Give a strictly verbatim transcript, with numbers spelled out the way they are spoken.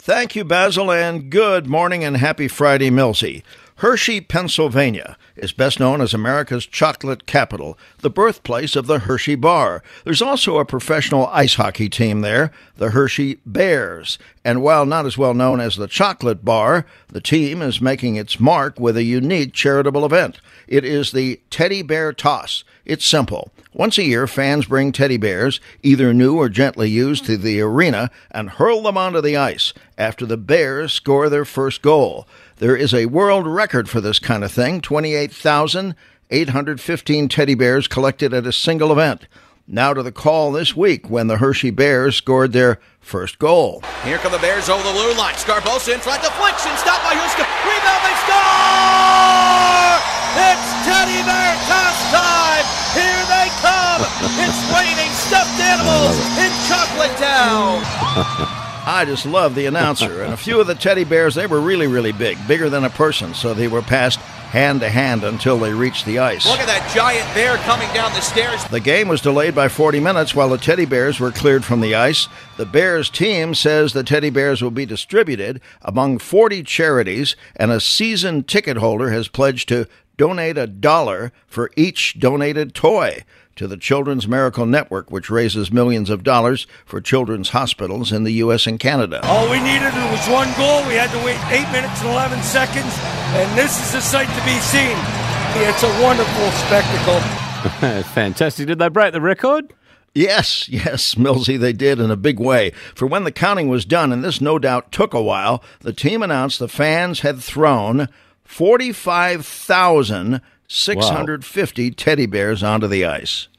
Thank you, Basil, and good morning and happy Friday, Millsy. Hershey, Pennsylvania is best known as America's chocolate capital, the birthplace of the Hershey Bar. There's also a professional ice hockey team there, the Hershey Bears. And while not as well known as the Chocolate Bar, the team is making its mark with a unique charitable event. It is the Teddy Bear Toss. It's simple. Once a year, fans bring teddy bears, either new or gently used, to the arena and hurl them onto the ice after the Bears score their first goal. There is a world record for this kind of thing, twenty-eight thousand eight hundred fifteen teddy bears collected at a single event. Now to the call this week when the Hershey Bears scored their first goal. Here come the Bears over the blue line. Scarbosa in front, deflection, stopped by Huska. Rebound, they score! It's Teddy Bear toss time! Here they come! It's raining stuffed animals in Chocolate Town! I just love the announcer. And a few of the teddy bears, they were really, really big, bigger than a person, so they were passed hand to hand until they reached the ice. Look at that giant bear coming down the stairs. The game was delayed by forty minutes while the teddy bears were cleared from the ice. The Bears team says the teddy bears will be distributed among forty charities, and a season ticket holder has pledged to donate a dollar for each donated toy to the Children's Miracle Network, which raises millions of dollars for children's hospitals in the U S and Canada. All we needed was one goal. We had to wait eight minutes and eleven seconds, and this is a sight to be seen. It's a wonderful spectacle. Fantastic. Did they break the record? Yes, yes, Millsy, they did in a big way. For when the counting was done, and this no doubt took a while, the team announced the fans had thrown forty-five thousand six hundred fifty wow. teddy bears onto the ice.